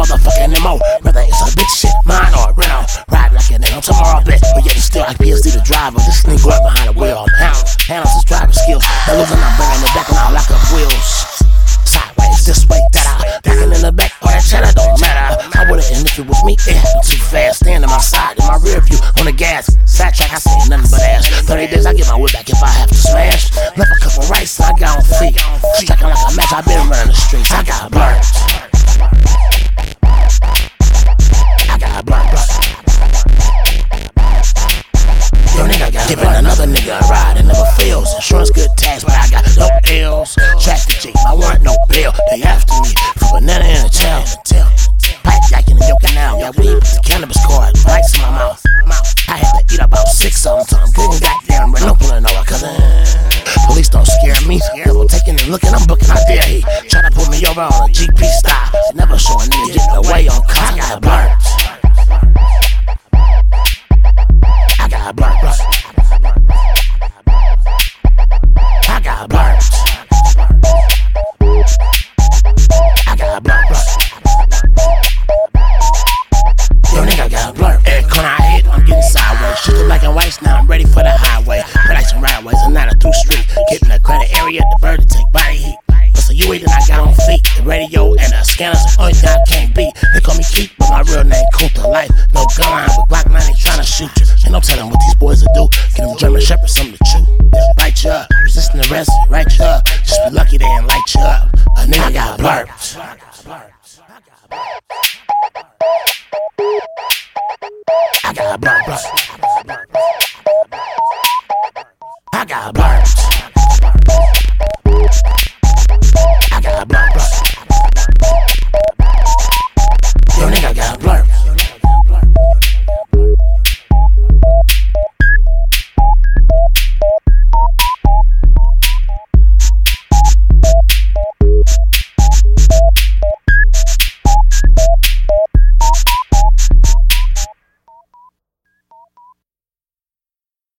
motherfucking MO. Whether it's a big shit, mine or a rental. Ride like an nigga tomorrow, bitch. But yet still like PSD the driver. This nigga up behind the wheel. I'm handles his driver skills. That losing, I'm bringing it back and I'll lock up wheels. Sideways, this way, that out. Backing in the back, all that chatter don't matter. I would've, and if it was me, it happened too fast. Stand on my side, in my rear view, on the gas. Sidetrack, I seen nothing but ass. 30 days, I get my whip back if I have to smash. Left a couple rights, I got on feet. Striking like a match, I been running the streets. I got blurred. I got blurred. Yo, nigga got giving another nigga a ride, it never fails. Insurance good tax, but I got no L's. Traffic G, I want no bill. They after me for banana in a tail. Pipe yakking and yoking now. Got weed with the cannabis cord, lights in my mouth. I had to eat about 6 of them, so I'm couldn't goddamn run no pulling over. Cause police don't scare me. Double taking and looking, I'm booking, I dare he. Try to pull me over on a GP style. Never showing niggas getting away on cars. I got blurred. I got blurred. I got blurred. I got blurred. Yo, nigga got blurred. Every corner I hit, I'm getting sideways. Shit to black and whites, now I'm ready for the highway. But like some rideways and not a through street. Getting the credit area, the bird to take body heat. So you waiting, I got on feet. The radio and the scanners, the only thing I can't beat. They call me Keith, but my real name Kunta Life. No gun line with Glock 9, they tryna shoot you. Ain't no telling what these boys will do. Get them German Shepherds something to chew. Right you up, resisting arrest, right you up. Just be lucky they ain't light you up. A nigga got blurred. I got blurred.